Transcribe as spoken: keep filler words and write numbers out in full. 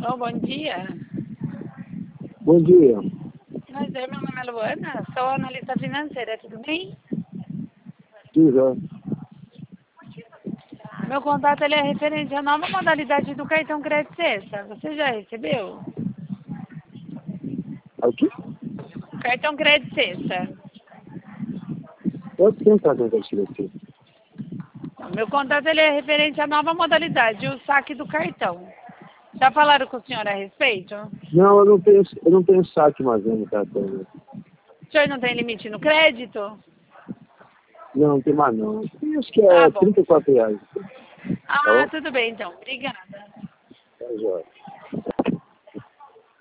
Oh, bom dia. Bom dia. Prazer, meu nome é Luana, sou analista financeira, tudo bem? Diga. Meu contato ele é referente à nova modalidade do cartão crédito Cessa. Você já recebeu? Aqui? Cartão crédito Cessa. Pode tentar tentar tirar aqui. Meu contato ele é referente à nova modalidade, o saque do cartão. Já falaram com o senhor a respeito? Não, eu não tenho, eu não tenho saque mais no cartão. Né? O senhor não tem limite no crédito? Não, não tem mais não. Acho que Tá é bom. trinta e quatro reais. Ah, Tá bom? tudo bem então. Obrigada. Tá, joia.